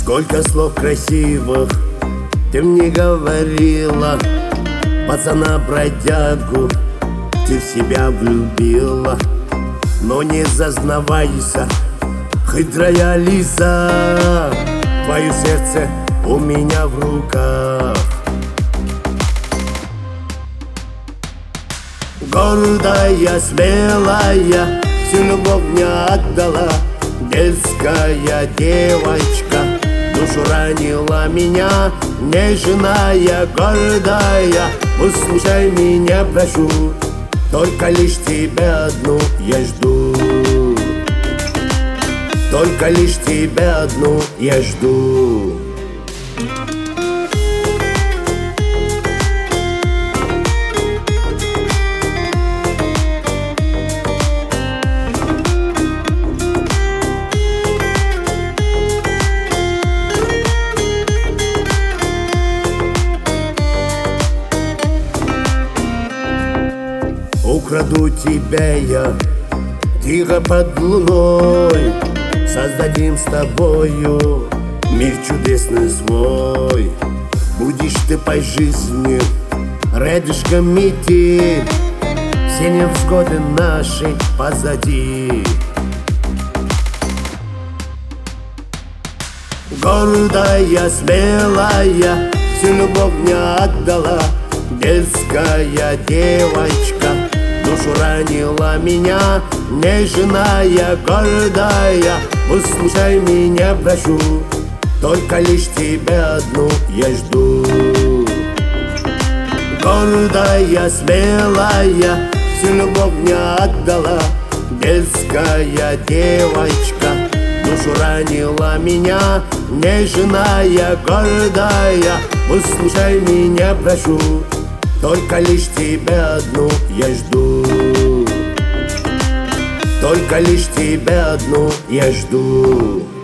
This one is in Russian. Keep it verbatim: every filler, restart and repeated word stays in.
Сколько слов красивых ты мне говорила, пацана-бродягу ты в себя влюбила. Но не зазнавайся, хитрая лиса, твое сердце у меня в руках. Гордая, смелая, всю любовь мне отдала. Дерзкая девочка, душу ранила меня. Нежная, гордая, услышай меня, прошу. Только лишь тебя одну я жду. Только лишь тебя одну я жду. Украду тебя я тихо под луной, создадим с тобою мир чудесный свой. Будешь ты по жизни рядышком идти, все невзгоды наши позади. Гордая, смелая, всю любовь мне отдала. Дерзкая девочка, душу ранила меня. Нежная, гордая, услышай меня, прошу. Только лишь тебя одну я жду. Гордая, смелая, всю любовь мне отдала. Дерзкая девочка, душу ранила меня. Нежная, гордая, услышай меня, прошу. Только лишь тебя одну я жду. Только лишь тебя одну я жду.